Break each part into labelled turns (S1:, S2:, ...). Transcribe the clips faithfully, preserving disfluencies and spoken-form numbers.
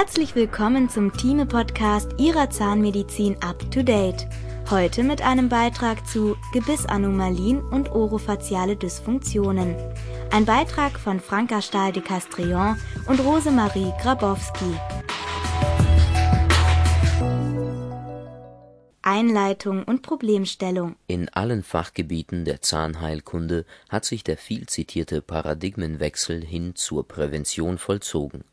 S1: Herzlich willkommen zum Thieme-Podcast Ihrer Zahnmedizin Up to Date. Heute mit einem Beitrag zu Gebissanomalien und orofaziale Dysfunktionen. Ein Beitrag von Franka Stahl de Castrillon und Rosemarie Grabowski. Einleitung und Problemstellung.
S2: In allen Fachgebieten der Zahnheilkunde hat sich der viel zitierte Paradigmenwechsel hin zur Prävention vollzogen.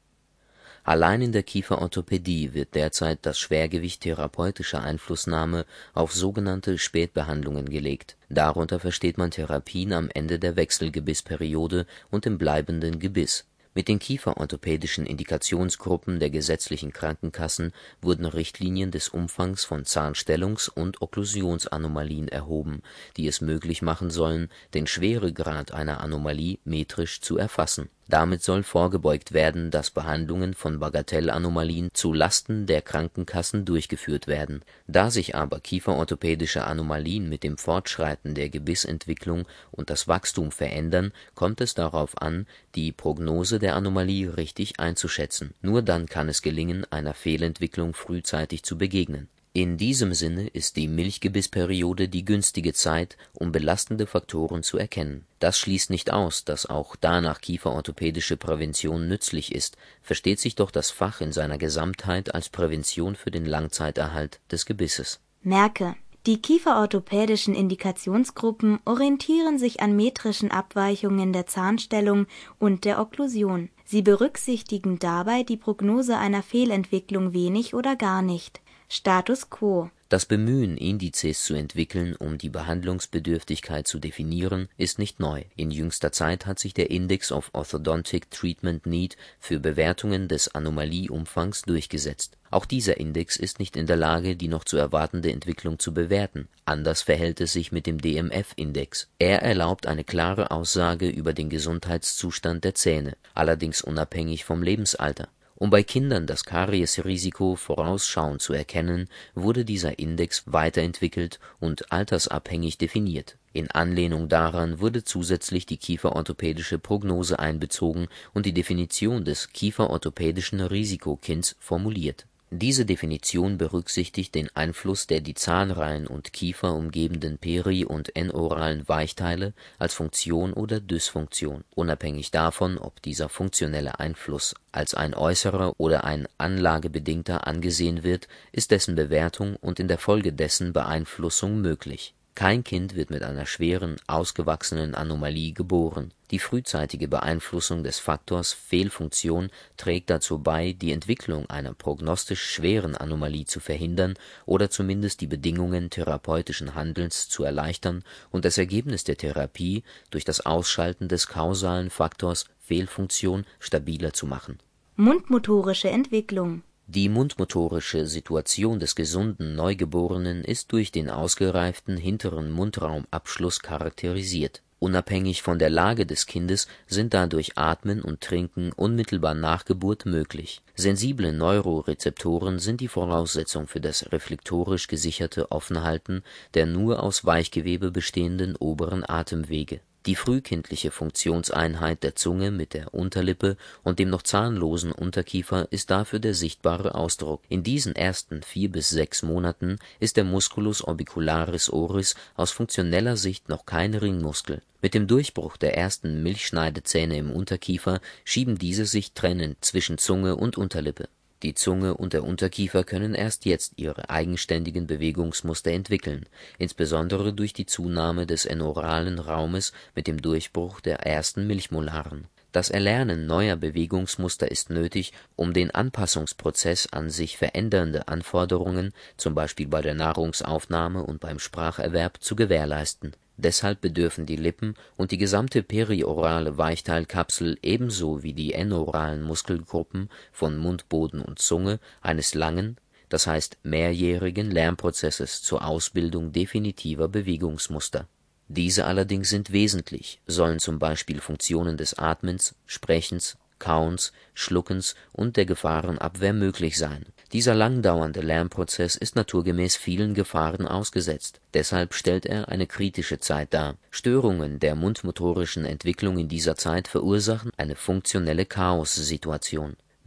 S2: Allein in der Kieferorthopädie wird derzeit das Schwergewicht therapeutischer Einflussnahme auf sogenannte Spätbehandlungen gelegt. Darunter versteht man Therapien am Ende der Wechselgebissperiode und im bleibenden Gebiss. Mit den kieferorthopädischen Indikationsgruppen der gesetzlichen Krankenkassen wurden Richtlinien des Umfangs von Zahnstellungs- und Okklusionsanomalien erhoben, die es möglich machen sollen, den Schweregrad einer Anomalie metrisch zu erfassen. Damit soll vorgebeugt werden, dass Behandlungen von Bagatellanomalien zu Lasten der Krankenkassen durchgeführt werden. Da sich aber kieferorthopädische Anomalien mit dem Fortschreiten der Gebissentwicklung und das Wachstum verändern, kommt es darauf an, die Prognose der Anomalie richtig einzuschätzen. Nur dann kann es gelingen, einer Fehlentwicklung frühzeitig zu begegnen. In diesem Sinne ist die Milchgebissperiode die günstige Zeit, um belastende Faktoren zu erkennen. Das schließt nicht aus, dass auch danach kieferorthopädische Prävention nützlich ist, versteht sich doch das Fach in seiner Gesamtheit als Prävention für den Langzeiterhalt des Gebisses.
S1: Merke: Die kieferorthopädischen Indikationsgruppen orientieren sich an metrischen Abweichungen der Zahnstellung und der Okklusion. Sie berücksichtigen dabei die Prognose einer Fehlentwicklung wenig oder gar nicht. Status quo.
S2: Das Bemühen, Indizes zu entwickeln, um die Behandlungsbedürftigkeit zu definieren, ist nicht neu. In jüngster Zeit hat sich der Index of Orthodontic Treatment Need für Bewertungen des Anomalieumfangs durchgesetzt. Auch dieser Index ist nicht in der Lage, die noch zu erwartende Entwicklung zu bewerten. Anders verhält es sich mit dem D M F-Index. Er erlaubt eine klare Aussage über den Gesundheitszustand der Zähne, allerdings unabhängig vom Lebensalter. Um bei Kindern das Kariesrisiko vorausschauend zu erkennen, wurde dieser Index weiterentwickelt und altersabhängig definiert. In Anlehnung daran wurde zusätzlich die kieferorthopädische Prognose einbezogen und die Definition des kieferorthopädischen Risikokinds formuliert. Diese Definition berücksichtigt den Einfluss der die Zahnreihen und Kiefer umgebenden peri- und enoralen Weichteile als Funktion oder Dysfunktion. Unabhängig davon, ob dieser funktionelle Einfluss als ein äußerer oder ein anlagebedingter angesehen wird, ist dessen Bewertung und in der Folge dessen Beeinflussung möglich. Kein Kind wird mit einer schweren, ausgewachsenen Anomalie geboren. Die frühzeitige Beeinflussung des Faktors Fehlfunktion trägt dazu bei, die Entwicklung einer prognostisch schweren Anomalie zu verhindern oder zumindest die Bedingungen therapeutischen Handelns zu erleichtern und das Ergebnis der Therapie durch das Ausschalten des kausalen Faktors Fehlfunktion stabiler zu machen.
S1: Mundmotorische Entwicklung.
S2: Die mundmotorische Situation des gesunden Neugeborenen ist durch den ausgereiften hinteren Mundraumabschluss charakterisiert. Unabhängig von der Lage des Kindes sind dadurch Atmen und Trinken unmittelbar nach Geburt möglich. Sensible Neurorezeptoren sind die Voraussetzung für das reflektorisch gesicherte Offenhalten der nur aus Weichgewebe bestehenden oberen Atemwege. Die frühkindliche Funktionseinheit der Zunge mit der Unterlippe und dem noch zahnlosen Unterkiefer ist dafür der sichtbare Ausdruck. In diesen ersten vier bis sechs Monaten ist der Musculus orbicularis oris aus funktioneller Sicht noch kein Ringmuskel. Mit dem Durchbruch der ersten Milchschneidezähne im Unterkiefer schieben diese sich trennend zwischen Zunge und Unterlippe. Die Zunge und der Unterkiefer können erst jetzt ihre eigenständigen Bewegungsmuster entwickeln, insbesondere durch die Zunahme des enoralen Raumes mit dem Durchbruch der ersten Milchmolaren. Das Erlernen neuer Bewegungsmuster ist nötig, um den Anpassungsprozess an sich verändernde Anforderungen, zum Beispiel bei der Nahrungsaufnahme und beim Spracherwerb, zu gewährleisten. Deshalb bedürfen die Lippen und die gesamte periorale Weichteilkapsel ebenso wie die enoralen Muskelgruppen von Mundboden und Zunge eines langen, das heißt mehrjährigen Lernprozesses zur Ausbildung definitiver Bewegungsmuster. Diese allerdings sind wesentlich, sollen zum Beispiel Funktionen des Atmens, Sprechens, Kauens, Schluckens und der Gefahrenabwehr möglich sein. Dieser langdauernde Lernprozess ist naturgemäß vielen Gefahren ausgesetzt. Deshalb stellt er eine kritische Zeit dar. Störungen der mundmotorischen Entwicklung in dieser Zeit verursachen eine funktionelle Chaos-Situation.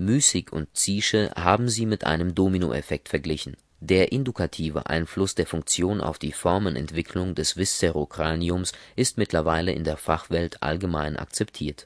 S2: Müßig und Ziesche haben sie mit einem Dominoeffekt verglichen. Der indukative Einfluss der Funktion auf die Formenentwicklung des Viscerocraniums ist mittlerweile in der Fachwelt allgemein akzeptiert.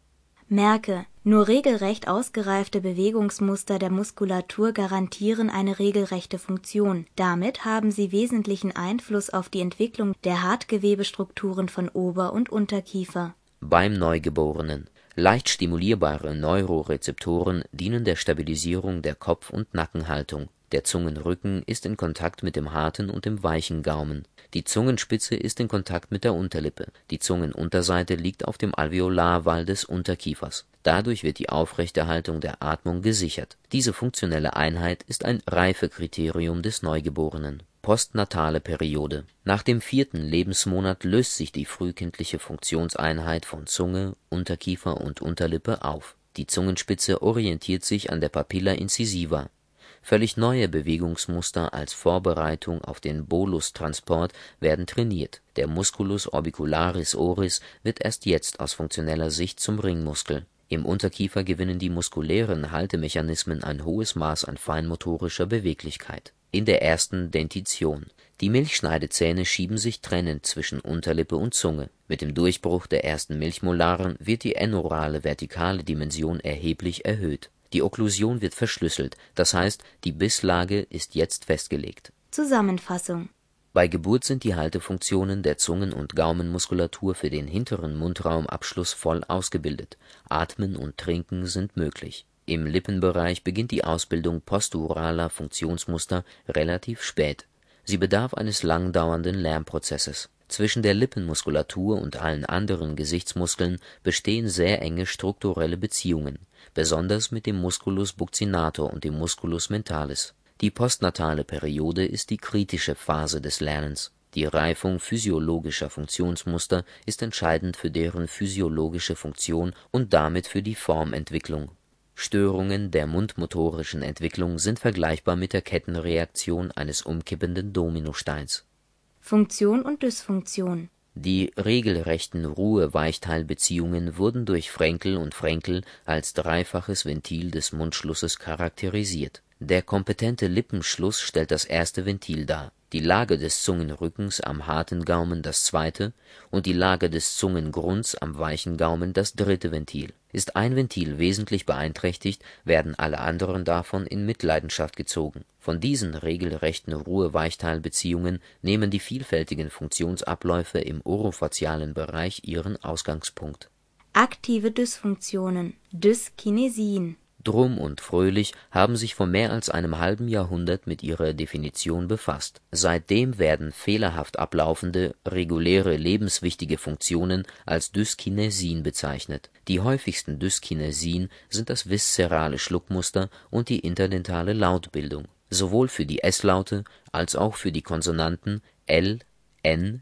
S1: Merke: Nur regelrecht ausgereifte Bewegungsmuster der Muskulatur garantieren eine regelrechte Funktion. Damit haben sie wesentlichen Einfluss auf die Entwicklung der Hartgewebestrukturen von Ober- und Unterkiefer.
S2: Beim Neugeborenen: Leicht stimulierbare Neurorezeptoren dienen der Stabilisierung der Kopf- und Nackenhaltung. Der Zungenrücken ist in Kontakt mit dem harten und dem weichen Gaumen. Die Zungenspitze ist in Kontakt mit der Unterlippe. Die Zungenunterseite liegt auf dem Alveolarwall des Unterkiefers. Dadurch wird die Aufrechterhaltung der Atmung gesichert. Diese funktionelle Einheit ist ein Reifekriterium des Neugeborenen. Postnatale Periode: Nach dem vierten Lebensmonat löst sich die frühkindliche Funktionseinheit von Zunge, Unterkiefer und Unterlippe auf. Die Zungenspitze orientiert sich an der Papilla incisiva. Völlig neue Bewegungsmuster als Vorbereitung auf den Bolustransport werden trainiert. Der Musculus orbicularis oris wird erst jetzt aus funktioneller Sicht zum Ringmuskel. Im Unterkiefer gewinnen die muskulären Haltemechanismen ein hohes Maß an feinmotorischer Beweglichkeit. In der ersten Dentition: Die Milchschneidezähne schieben sich trennend zwischen Unterlippe und Zunge. Mit dem Durchbruch der ersten Milchmolaren wird die enorale vertikale Dimension erheblich erhöht. Die Okklusion wird verschlüsselt, das heißt, die Bisslage ist jetzt festgelegt.
S1: Zusammenfassung:
S2: Bei Geburt sind die Haltefunktionen der Zungen- und Gaumenmuskulatur für den hinteren Mundraumabschluss voll ausgebildet. Atmen und Trinken sind möglich. Im Lippenbereich beginnt die Ausbildung posturaler Funktionsmuster relativ spät. Sie bedarf eines lang dauernden Lernprozesses. Zwischen der Lippenmuskulatur und allen anderen Gesichtsmuskeln bestehen sehr enge strukturelle Beziehungen, besonders mit dem Musculus buccinator und dem Musculus mentalis. Die postnatale Periode ist die kritische Phase des Lernens. Die Reifung physiologischer Funktionsmuster ist entscheidend für deren physiologische Funktion und damit für die Formentwicklung. Störungen der mundmotorischen Entwicklung sind vergleichbar mit der Kettenreaktion eines umkippenden Dominosteins.
S1: Funktion und Dysfunktion:
S2: Die regelrechten Ruhe-Weichteilbeziehungen wurden durch Frenkel und Frenkel als dreifaches Ventil des Mundschlusses charakterisiert. Der kompetente Lippenschluss stellt das erste Ventil dar, die Lage des Zungenrückens am harten Gaumen das zweite und die Lage des Zungengrunds am weichen Gaumen das dritte Ventil. Ist ein Ventil wesentlich beeinträchtigt, werden alle anderen davon in Mitleidenschaft gezogen. Von diesen regelrechten Ruhe-Weichteilbeziehungen nehmen die vielfältigen Funktionsabläufe im orofazialen Bereich ihren Ausgangspunkt.
S1: Aktive Dysfunktionen: Dyskinesien.
S2: Drum und Fröhlich haben sich vor mehr als einem halben Jahrhundert mit ihrer Definition befasst. Seitdem werden fehlerhaft ablaufende, reguläre lebenswichtige Funktionen als Dyskinesien bezeichnet. Die häufigsten Dyskinesien sind das viszerale Schluckmuster und die interdentale Lautbildung, sowohl für die S-Laute als auch für die Konsonanten L, N,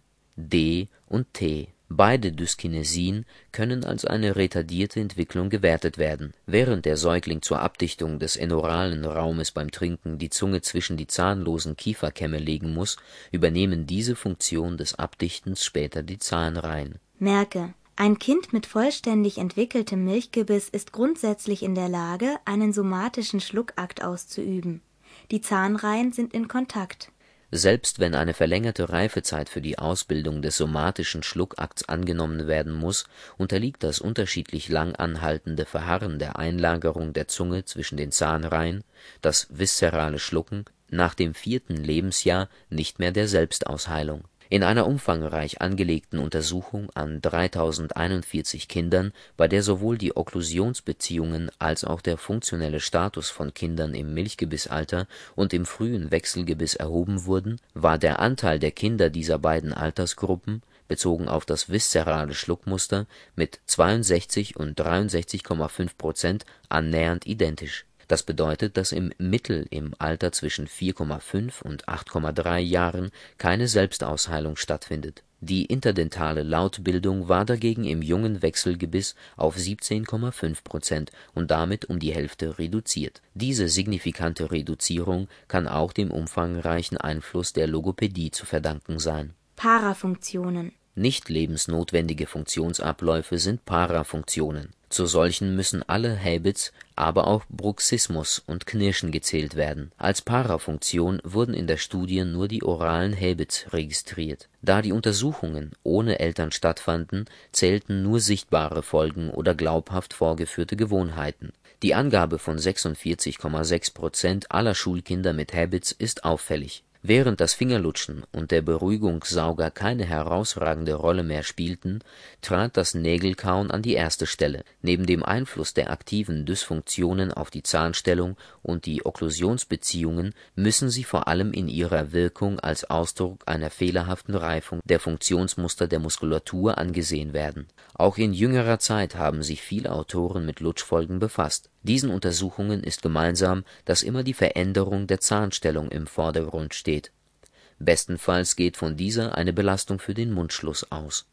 S2: D und T. Beide Dyskinesien können als eine retardierte Entwicklung gewertet werden. Während der Säugling zur Abdichtung des enoralen Raumes beim Trinken die Zunge zwischen die zahnlosen Kieferkämme legen muss, übernehmen diese Funktion des Abdichtens später die Zahnreihen.
S1: Merke: Ein Kind mit vollständig entwickeltem Milchgebiss ist grundsätzlich in der Lage, einen somatischen Schluckakt auszuüben. Die Zahnreihen sind in Kontakt.
S2: Selbst wenn eine verlängerte Reifezeit für die Ausbildung des somatischen Schluckakts angenommen werden muss, unterliegt das unterschiedlich lang anhaltende Verharren der Einlagerung der Zunge zwischen den Zahnreihen, das viszerale Schlucken, nach dem vierten Lebensjahr nicht mehr der Selbstausheilung. In einer umfangreich angelegten Untersuchung an dreitausendeinundvierzig Kindern, bei der sowohl die Okklusionsbeziehungen als auch der funktionelle Status von Kindern im Milchgebissalter und im frühen Wechselgebiss erhoben wurden, war der Anteil der Kinder dieser beiden Altersgruppen, bezogen auf das viszerale Schluckmuster, mit zweiundsechzig und dreiundsechzig Komma fünf Prozent annähernd identisch. Das bedeutet, dass im Mittel im Alter zwischen vier Komma fünf und acht Komma drei Jahren keine Selbstausheilung stattfindet. Die interdentale Lautbildung war dagegen im jungen Wechselgebiss auf siebzehn Komma fünf Prozent und damit um die Hälfte reduziert. Diese signifikante Reduzierung kann auch dem umfangreichen Einfluss der Logopädie zu verdanken sein.
S1: Parafunktionen:
S2: Nicht lebensnotwendige Funktionsabläufe sind Parafunktionen. Zu solchen müssen alle Habits, aber auch Bruxismus und Knirschen gezählt werden. Als Parafunktion wurden in der Studie nur die oralen Habits registriert. Da die Untersuchungen ohne Eltern stattfanden, zählten nur sichtbare Folgen oder glaubhaft vorgeführte Gewohnheiten. Die Angabe von sechsundvierzig Komma sechs Prozent aller Schulkinder mit Habits ist auffällig. Während das Fingerlutschen und der Beruhigungssauger keine herausragende Rolle mehr spielten, trat das Nägelkauen an die erste Stelle. Neben dem Einfluss der aktiven Dysfunktionen auf die Zahnstellung und die Okklusionsbeziehungen müssen sie vor allem in ihrer Wirkung als Ausdruck einer fehlerhaften Reifung der Funktionsmuster der Muskulatur angesehen werden. Auch in jüngerer Zeit haben sich viele Autoren mit Lutschfolgen befasst. Diesen Untersuchungen ist gemeinsam, dass immer die Veränderung der Zahnstellung im Vordergrund steht. Bestenfalls geht von dieser eine Belastung für den Mundschluss aus.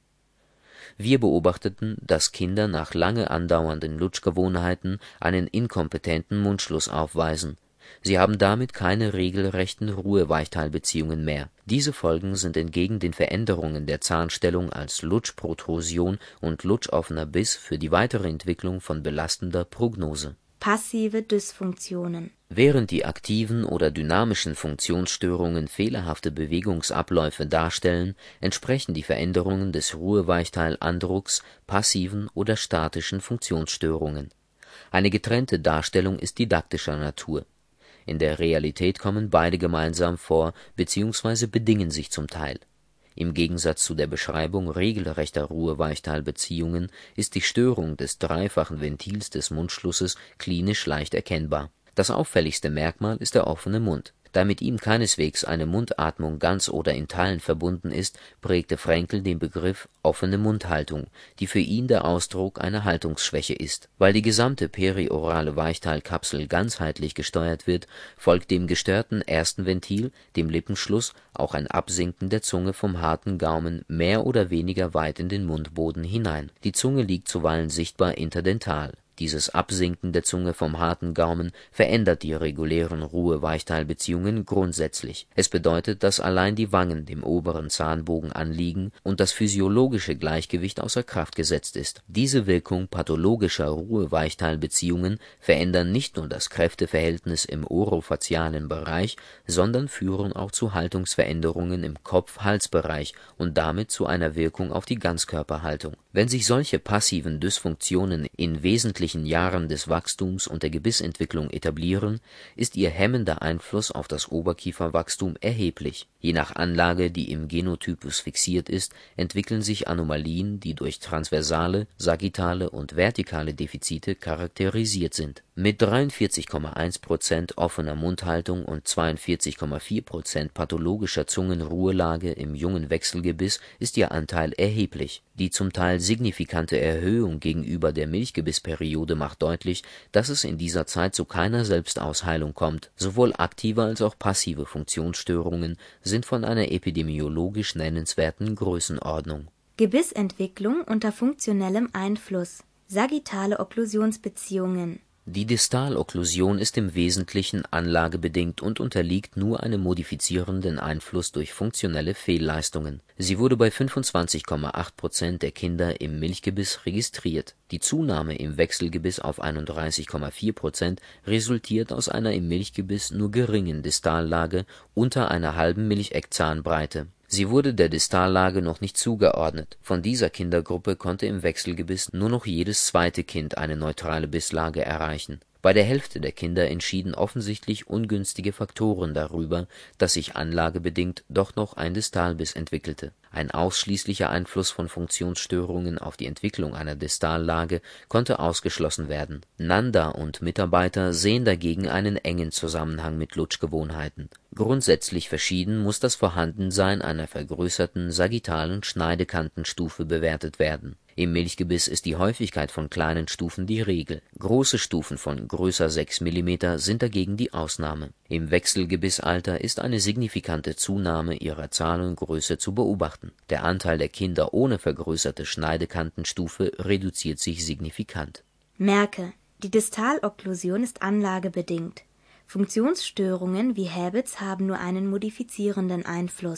S2: Wir beobachteten, dass Kinder nach lange andauernden Lutschgewohnheiten einen inkompetenten Mundschluss aufweisen. Sie haben damit keine regelrechten Ruheweichteilbeziehungen mehr. Diese Folgen sind entgegen den Veränderungen der Zahnstellung als Lutschprotrusion und lutschoffener Biss für die weitere Entwicklung von belastender Prognose.
S1: Passive Dysfunktionen.
S2: Während die aktiven oder dynamischen Funktionsstörungen fehlerhafte Bewegungsabläufe darstellen, entsprechen die Veränderungen des Ruheweichteil-Andrucks passiven oder statischen Funktionsstörungen. Eine getrennte Darstellung ist didaktischer Natur. In der Realität kommen beide gemeinsam vor bzw. bedingen sich zum Teil. Im Gegensatz zu der Beschreibung regelrechter Ruheweichteilbeziehungen ist die Störung des dreifachen Ventils des Mundschlusses klinisch leicht erkennbar. Das auffälligste Merkmal ist der offene Mund. Da mit ihm keineswegs eine Mundatmung ganz oder in Teilen verbunden ist, prägte Fraenkel den Begriff offene Mundhaltung, die für ihn der Ausdruck einer Haltungsschwäche ist. Weil die gesamte periorale Weichteilkapsel ganzheitlich gesteuert wird, folgt dem gestörten ersten Ventil, dem Lippenschluss, auch ein Absinken der Zunge vom harten Gaumen mehr oder weniger weit in den Mundboden hinein. Die Zunge liegt zuweilen sichtbar interdental. Dieses Absinken der Zunge vom harten Gaumen verändert die regulären Ruheweichteilbeziehungen grundsätzlich. Es bedeutet, dass allein die Wangen dem oberen Zahnbogen anliegen und das physiologische Gleichgewicht außer Kraft gesetzt ist. Diese Wirkung pathologischer Ruheweichteilbeziehungen verändern nicht nur das Kräfteverhältnis im orofazialen Bereich, sondern führen auch zu Haltungsveränderungen im Kopf-Hals-Bereich und damit zu einer Wirkung auf die Ganzkörperhaltung. Wenn sich solche passiven Dysfunktionen in wesentlichen Jahren des Wachstums und der Gebissentwicklung etablieren, ist ihr hemmender Einfluss auf das Oberkieferwachstum erheblich. Je nach Anlage, die im Genotypus fixiert ist, entwickeln sich Anomalien, die durch transversale, sagittale und vertikale Defizite charakterisiert sind. Mit dreiundvierzig Komma eins Prozent offener Mundhaltung und zweiundvierzig Komma vier Prozent pathologischer Zungenruhelage im jungen Wechselgebiss ist ihr Anteil erheblich. Die zum Teil signifikante Erhöhung gegenüber der Milchgebissperiode macht deutlich, dass es in dieser Zeit zu keiner Selbstausheilung kommt. Sowohl aktive als auch passive Funktionsstörungen sind von einer epidemiologisch nennenswerten Größenordnung.
S1: Gebissentwicklung unter funktionellem Einfluss. Sagittale Okklusionsbeziehungen.
S2: Die Distalokklusion ist im Wesentlichen anlagebedingt und unterliegt nur einem modifizierenden Einfluss durch funktionelle Fehlleistungen. Sie wurde bei fünfundzwanzig Komma acht Prozent der Kinder im Milchgebiss registriert. Die Zunahme im Wechselgebiss auf einunddreißig Komma vier Prozent resultiert aus einer im Milchgebiss nur geringen Distallage unter einer halben Milcheckzahnbreite. Sie wurde der Distallage noch nicht zugeordnet. Von dieser Kindergruppe konnte im Wechselgebiss nur noch jedes zweite Kind eine neutrale Bisslage erreichen. Bei der Hälfte der Kinder entschieden offensichtlich ungünstige Faktoren darüber, dass sich anlagebedingt doch noch ein Distalbiss entwickelte. Ein ausschließlicher Einfluss von Funktionsstörungen auf die Entwicklung einer Distallage konnte ausgeschlossen werden. Nanda und Mitarbeiter sehen dagegen einen engen Zusammenhang mit Lutschgewohnheiten. Grundsätzlich verschieden muss das Vorhandensein einer vergrößerten sagittalen Schneidekantenstufe bewertet werden. Im Milchgebiss ist die Häufigkeit von kleinen Stufen die Regel. Große Stufen von größer sechs Millimeter sind dagegen die Ausnahme. Im Wechselgebissalter ist eine signifikante Zunahme ihrer Zahlengröße zu beobachten. Der Anteil der Kinder ohne vergrößerte Schneidekantenstufe reduziert sich signifikant.
S1: Merke: Die Distalokklusion ist anlagebedingt. Funktionsstörungen wie Habits haben nur einen modifizierenden Einfluss.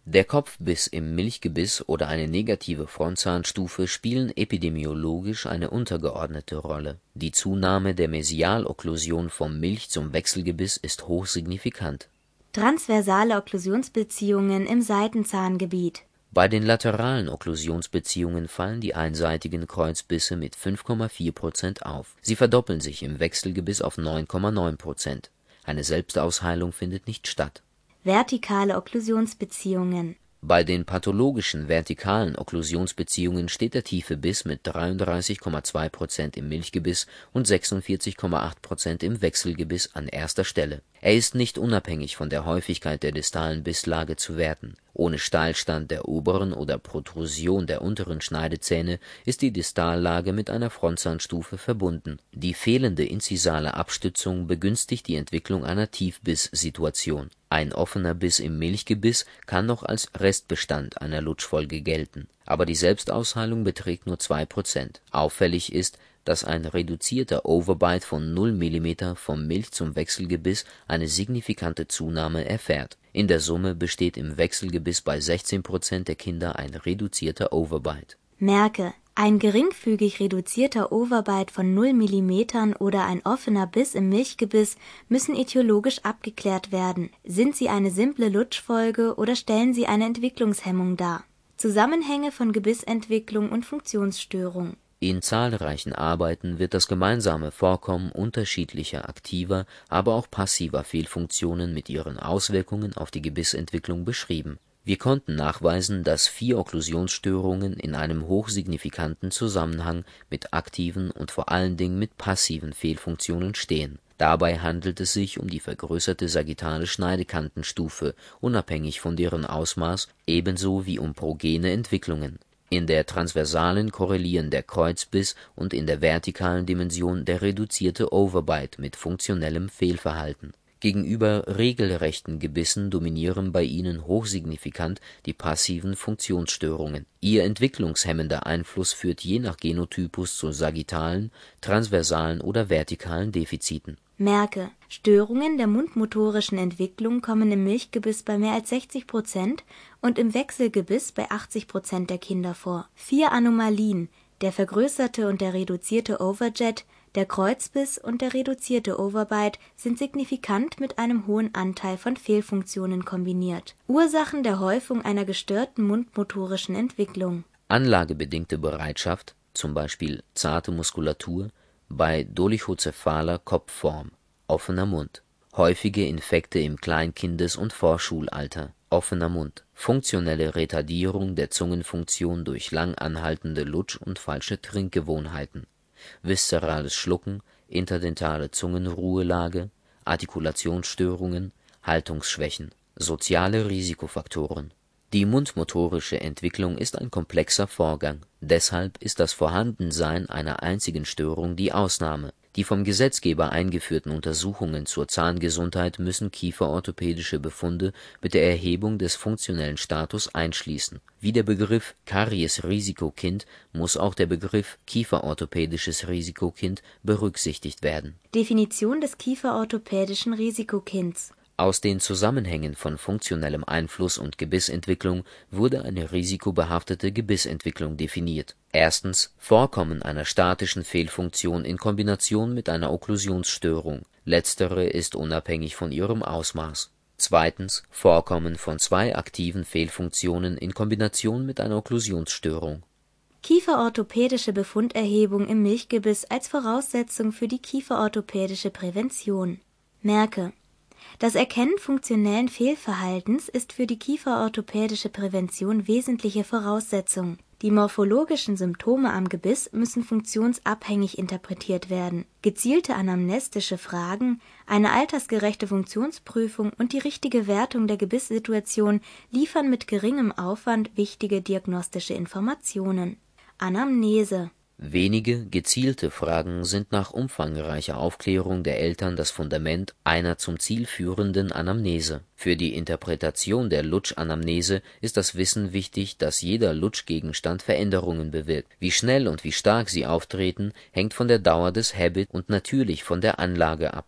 S2: Der Kopfbiss im Milchgebiss oder eine negative Frontzahnstufe spielen epidemiologisch eine untergeordnete Rolle. Die Zunahme der Mesialokklusion vom Milch - zum Wechselgebiss ist hochsignifikant.
S1: Transversale Okklusionsbeziehungen im Seitenzahngebiet.
S2: Bei den lateralen Okklusionsbeziehungen fallen die einseitigen Kreuzbisse mit fünf Komma vier Prozent auf. Sie verdoppeln sich im Wechselgebiss auf neun Komma neun Prozent. Eine Selbstausheilung findet nicht statt.
S1: Vertikale Okklusionsbeziehungen.
S2: Bei den pathologischen vertikalen Okklusionsbeziehungen steht der tiefe Biss mit dreiunddreißig Komma zwei Prozent im Milchgebiss und sechsundvierzig Komma acht Prozent im Wechselgebiss an erster Stelle. Er ist nicht unabhängig von der Häufigkeit der distalen Bisslage zu werten. Ohne Steilstand der oberen oder Protrusion der unteren Schneidezähne ist die Distallage mit einer Frontzahnstufe verbunden. Die fehlende inzisale Abstützung begünstigt die Entwicklung einer Tiefbiss-Situation. Ein offener Biss im Milchgebiss kann noch als Restbestand einer Lutschfolge gelten, aber die Selbstausheilung beträgt nur zwei Prozent. Auffällig ist, dass ein reduzierter Overbite von null Millimeter vom Milch- zum Wechselgebiss eine signifikante Zunahme erfährt. In der Summe besteht im Wechselgebiss bei sechzehn Prozent der Kinder ein reduzierter Overbite.
S1: Merke: Ein geringfügig reduzierter Overbite von null Millimeter oder ein offener Biss im Milchgebiss müssen etiologisch abgeklärt werden. Sind sie eine simple Lutschfolge oder stellen sie eine Entwicklungshemmung dar? Zusammenhänge von Gebissentwicklung und Funktionsstörung.
S2: In zahlreichen Arbeiten wird das gemeinsame Vorkommen unterschiedlicher aktiver, aber auch passiver Fehlfunktionen mit ihren Auswirkungen auf die Gebissentwicklung beschrieben. Wir konnten nachweisen, dass vier Okklusionsstörungen in einem hochsignifikanten Zusammenhang mit aktiven und vor allen Dingen mit passiven Fehlfunktionen stehen. Dabei handelt es sich um die vergrößerte sagittale Schneidekantenstufe, unabhängig von deren Ausmaß, ebenso wie um progene Entwicklungen. In der transversalen korrelieren der Kreuzbiss und in der vertikalen Dimension der reduzierte Overbite mit funktionellem Fehlverhalten. Gegenüber regelrechten Gebissen dominieren bei ihnen hochsignifikant die passiven Funktionsstörungen. Ihr entwicklungshemmender Einfluss führt je nach Genotypus zu sagittalen, transversalen oder vertikalen Defiziten.
S1: Merke: Störungen der mundmotorischen Entwicklung kommen im Milchgebiss bei mehr als sechzig Prozent und im Wechselgebiss bei achtzig Prozent der Kinder vor. Vier Anomalien: der vergrößerte und der reduzierte Overjet, der Kreuzbiss und der reduzierte Overbite sind signifikant mit einem hohen Anteil von Fehlfunktionen kombiniert. Ursachen der Häufung einer gestörten mundmotorischen Entwicklung.
S2: Anlagebedingte Bereitschaft, zum Beispiel zarte Muskulatur, bei dolichozephaler Kopfform, offener Mund. Häufige Infekte im Kleinkindes- und Vorschulalter, offener Mund. Funktionelle Retardierung der Zungenfunktion durch lang anhaltende Lutsch- und falsche Trinkgewohnheiten. Viszerales Schlucken, interdentale Zungenruhelage, Artikulationsstörungen, Haltungsschwächen. Soziale Risikofaktoren. Die mundmotorische Entwicklung ist ein komplexer Vorgang. Deshalb ist das Vorhandensein einer einzigen Störung die Ausnahme. Die vom Gesetzgeber eingeführten Untersuchungen zur Zahngesundheit müssen kieferorthopädische Befunde mit der Erhebung des funktionellen Status einschließen. Wie der Begriff Karies-Risikokind muss auch der Begriff kieferorthopädisches Risikokind berücksichtigt werden.
S1: Definition des kieferorthopädischen Risikokinds.
S2: Aus den Zusammenhängen von funktionellem Einfluss und Gebissentwicklung wurde eine risikobehaftete Gebissentwicklung definiert. Erstens: Vorkommen einer statischen Fehlfunktion in Kombination mit einer Okklusionsstörung. Letztere ist unabhängig von ihrem Ausmaß. Zweitens: Vorkommen von zwei aktiven Fehlfunktionen in Kombination mit einer Okklusionsstörung.
S1: Kieferorthopädische Befunderhebung im Milchgebiss als Voraussetzung für die kieferorthopädische Prävention. Merke: Das Erkennen funktionellen Fehlverhaltens ist für die kieferorthopädische Prävention wesentliche Voraussetzung. Die morphologischen Symptome am Gebiss müssen funktionsabhängig interpretiert werden. Gezielte anamnestische Fragen, eine altersgerechte Funktionsprüfung und die richtige Wertung der Gebisssituation liefern mit geringem Aufwand wichtige diagnostische Informationen. Anamnese.
S2: Wenige, gezielte Fragen sind nach umfangreicher Aufklärung der Eltern das Fundament einer zum Ziel führenden Anamnese. Für die Interpretation der Lutschanamnese ist das Wissen wichtig, dass jeder Lutschgegenstand Veränderungen bewirkt. Wie schnell und wie stark sie auftreten, hängt von der Dauer des Habit und natürlich von der Anlage ab.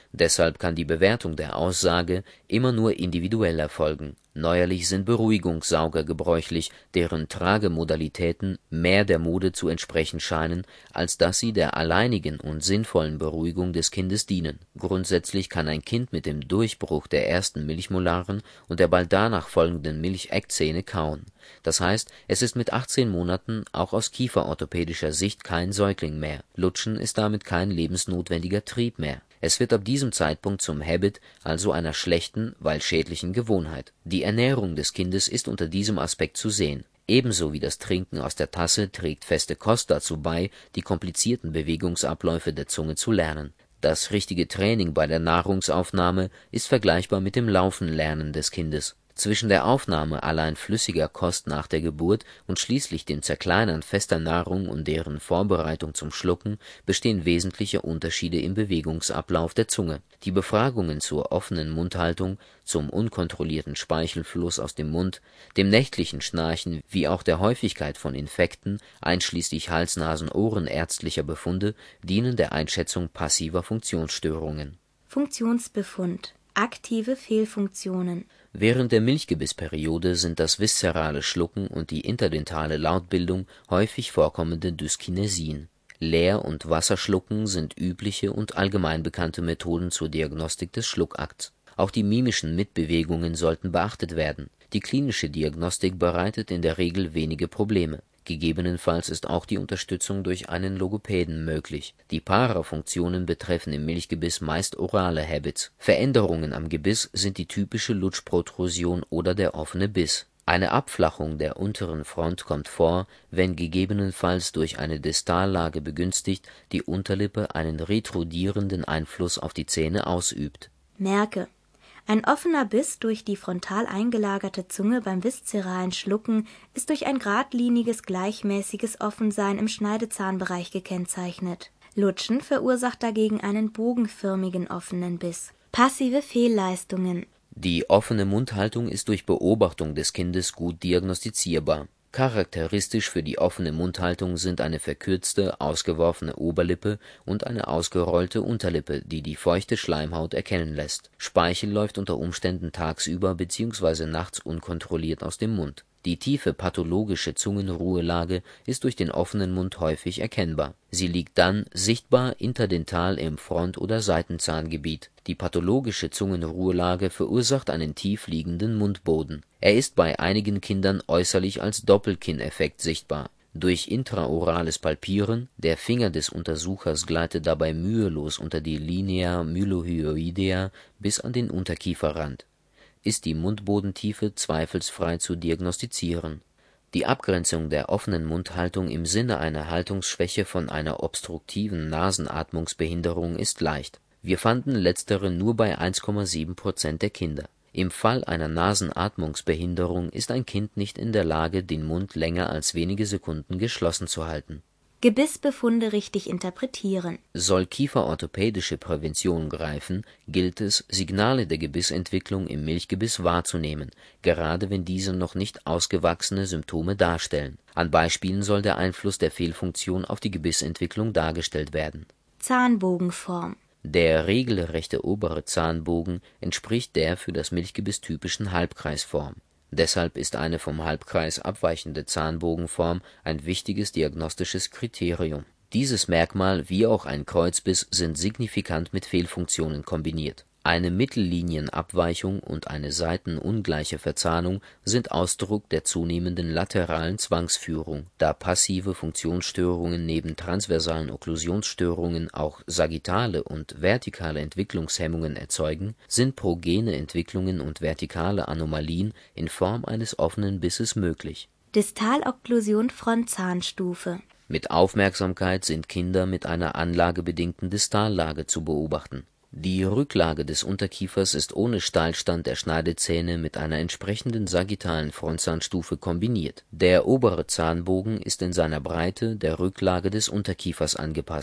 S2: Deshalb kann die Bewertung der Aussage immer nur individuell erfolgen. Neuerlich sind Beruhigungssauger gebräuchlich, deren Tragemodalitäten mehr der Mode zu entsprechen scheinen, als dass sie der alleinigen und sinnvollen Beruhigung des Kindes dienen. Grundsätzlich kann ein Kind mit dem Durchbruch der ersten Milchmolaren und der bald danach folgenden Milcheckzähne kauen. Das heißt, es ist mit achtzehn Monaten auch aus kieferorthopädischer Sicht kein Säugling mehr. Lutschen ist damit kein lebensnotwendiger Trieb mehr. Es wird ab diesem Zeitpunkt zum Habit, also einer schlechten, weil schädlichen Gewohnheit. Die Ernährung des Kindes ist unter diesem Aspekt zu sehen. Ebenso wie das Trinken aus der Tasse trägt feste Kost dazu bei, die komplizierten Bewegungsabläufe der Zunge zu lernen. Das richtige Training bei der Nahrungsaufnahme ist vergleichbar mit dem Laufenlernen des Kindes. Zwischen der Aufnahme allein flüssiger Kost nach der Geburt und schließlich dem Zerkleinern fester Nahrung und deren Vorbereitung zum Schlucken bestehen wesentliche Unterschiede im Bewegungsablauf der Zunge. Die Befragungen zur offenen Mundhaltung, zum unkontrollierten Speichelfluss aus dem Mund, dem nächtlichen Schnarchen wie auch der Häufigkeit von Infekten, einschließlich Hals-Nasen-Ohren-ärztlicher Befunde, dienen der Einschätzung passiver Funktionsstörungen.
S1: Funktionsbefund: aktive Fehlfunktionen.
S2: Während der Milchgebissperiode sind das viszerale Schlucken und die interdentale Lautbildung häufig vorkommende Dyskinesien. Leer- und Wasserschlucken sind übliche und allgemein bekannte Methoden zur Diagnostik des Schluckakts. Auch die mimischen Mitbewegungen sollten beachtet werden. Die klinische Diagnostik bereitet in der Regel wenige Probleme. Gegebenenfalls ist auch die Unterstützung durch einen Logopäden möglich. Die Parafunktionen betreffen im Milchgebiss meist orale Habits. Veränderungen am Gebiss sind die typische Lutschprotrusion oder der offene Biss. Eine Abflachung der unteren Front kommt vor, wenn gegebenenfalls durch eine Distallage begünstigt die Unterlippe einen retrudierenden Einfluss auf die Zähne ausübt.
S1: Merke: Ein offener Biss durch die frontal eingelagerte Zunge beim viszeralen Schlucken ist durch ein geradliniges, gleichmäßiges Offensein im Schneidezahnbereich gekennzeichnet. Lutschen verursacht dagegen einen bogenförmigen offenen Biss. Passive Fehlleistungen:
S2: Die offene Mundhaltung ist durch Beobachtung des Kindes gut diagnostizierbar. Charakteristisch für die offene Mundhaltung sind eine verkürzte, ausgeworfene Oberlippe und eine ausgerollte Unterlippe, die die feuchte Schleimhaut erkennen lässt. Speichel läuft unter Umständen tagsüber bzw. nachts unkontrolliert aus dem Mund. Die tiefe pathologische Zungenruhelage ist durch den offenen Mund häufig erkennbar. Sie liegt dann sichtbar interdental im Front- oder Seitenzahngebiet. Die pathologische Zungenruhelage verursacht einen tief liegenden Mundboden. Er ist bei einigen Kindern äußerlich als Doppelkinneffekt sichtbar. Durch intraorales Palpieren, der Finger des Untersuchers gleitet dabei mühelos unter die Linea mylohyoidea bis an den Unterkieferrand, ist die Mundbodentiefe zweifelsfrei zu diagnostizieren. Die Abgrenzung der offenen Mundhaltung im Sinne einer Haltungsschwäche von einer obstruktiven Nasenatmungsbehinderung ist leicht. Wir fanden letztere nur bei eins Komma sieben Prozent der Kinder. Im Fall einer Nasenatmungsbehinderung ist ein Kind nicht in der Lage, den Mund länger als wenige Sekunden geschlossen zu halten.
S1: Gebissbefunde richtig interpretieren:
S2: Soll kieferorthopädische Prävention greifen, gilt es, Signale der Gebissentwicklung im Milchgebiss wahrzunehmen, gerade wenn diese noch nicht ausgewachsene Symptome darstellen. An Beispielen soll der Einfluss der Fehlfunktion auf die Gebissentwicklung dargestellt werden.
S1: Zahnbogenform:
S2: Der regelrechte obere Zahnbogen entspricht der für das Milchgebiss typischen Halbkreisform. Deshalb ist eine vom Halbkreis abweichende Zahnbogenform ein wichtiges diagnostisches Kriterium. Dieses Merkmal wie auch ein Kreuzbiss sind signifikant mit Fehlfunktionen kombiniert. Eine Mittellinienabweichung und eine seitenungleiche Verzahnung sind Ausdruck der zunehmenden lateralen Zwangsführung. Da passive Funktionsstörungen neben transversalen Okklusionsstörungen auch sagittale und vertikale Entwicklungshemmungen erzeugen, sind progene Entwicklungen und vertikale Anomalien in Form eines offenen Bisses möglich.
S1: Distalokklusion Frontzahnstufe:
S2: Mit Aufmerksamkeit sind Kinder mit einer anlagebedingten Distallage zu beobachten. Die Rücklage des Unterkiefers ist ohne Steilstand der Schneidezähne mit einer entsprechenden sagittalen Frontzahnstufe kombiniert. Der obere Zahnbogen ist in seiner Breite der Rücklage des Unterkiefers angepasst.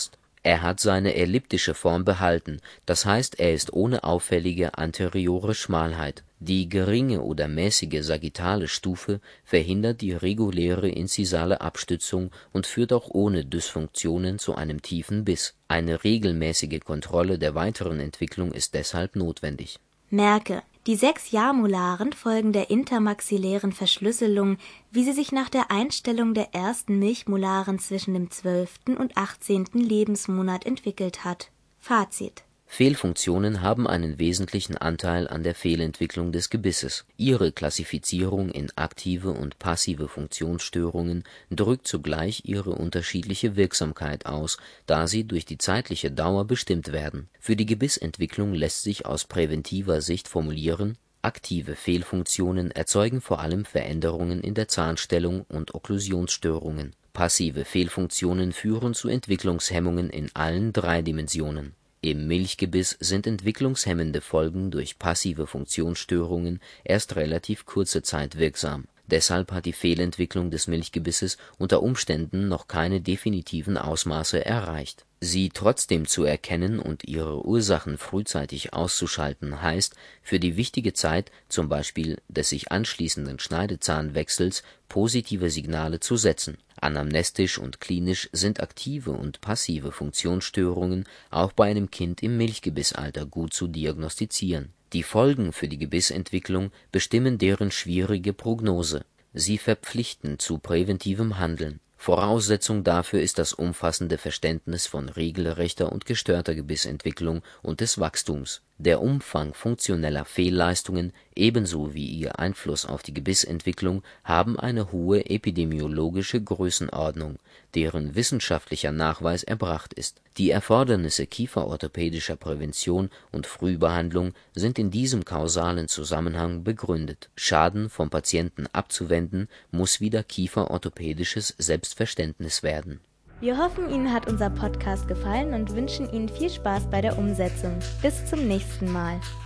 S2: Er hat seine elliptische Form behalten, das heißt, er ist ohne auffällige anteriore Schmalheit. Die geringe oder mäßige sagittale Stufe verhindert die reguläre inzisale Abstützung und führt auch ohne Dysfunktionen zu einem tiefen Biss. Eine regelmäßige Kontrolle der weiteren Entwicklung ist deshalb notwendig.
S1: Merke: Die sechs Jahrmolaren folgen der intermaxillären Verschlüsselung, wie sie sich nach der Einstellung der ersten Milchmolaren zwischen dem zwölften und achtzehnten Lebensmonat entwickelt hat. Fazit:
S2: Fehlfunktionen haben einen wesentlichen Anteil an der Fehlentwicklung des Gebisses. Ihre Klassifizierung in aktive und passive Funktionsstörungen drückt zugleich ihre unterschiedliche Wirksamkeit aus, da sie durch die zeitliche Dauer bestimmt werden. Für die Gebissentwicklung lässt sich aus präventiver Sicht formulieren: Aktive Fehlfunktionen erzeugen vor allem Veränderungen in der Zahnstellung und Okklusionsstörungen. Passive Fehlfunktionen führen zu Entwicklungshemmungen in allen drei Dimensionen. Im Milchgebiss sind entwicklungshemmende Folgen durch passive Funktionsstörungen erst relativ kurze Zeit wirksam. Deshalb hat die Fehlentwicklung des Milchgebisses unter Umständen noch keine definitiven Ausmaße erreicht. Sie trotzdem zu erkennen und ihre Ursachen frühzeitig auszuschalten, heißt, für die wichtige Zeit, zum Beispiel des sich anschließenden Schneidezahnwechsels, positive Signale zu setzen. Anamnestisch und klinisch sind aktive und passive Funktionsstörungen auch bei einem Kind im Milchgebissalter gut zu diagnostizieren. Die Folgen für die Gebissentwicklung bestimmen deren schwierige Prognose. Sie verpflichten zu präventivem Handeln. Voraussetzung dafür ist das umfassende Verständnis von regelrechter und gestörter Gebissentwicklung und des Wachstums. Der Umfang funktioneller Fehlleistungen ebenso wie ihr Einfluss auf die Gebissentwicklung haben eine hohe epidemiologische Größenordnung, deren wissenschaftlicher Nachweis erbracht ist. Die Erfordernisse kieferorthopädischer Prävention und Frühbehandlung sind in diesem kausalen Zusammenhang begründet. Schaden vom Patienten abzuwenden, muss wieder kieferorthopädisches Selbstverständnis werden.
S1: Wir hoffen, Ihnen hat unser Podcast gefallen und wünschen Ihnen viel Spaß bei der Umsetzung. Bis zum nächsten Mal.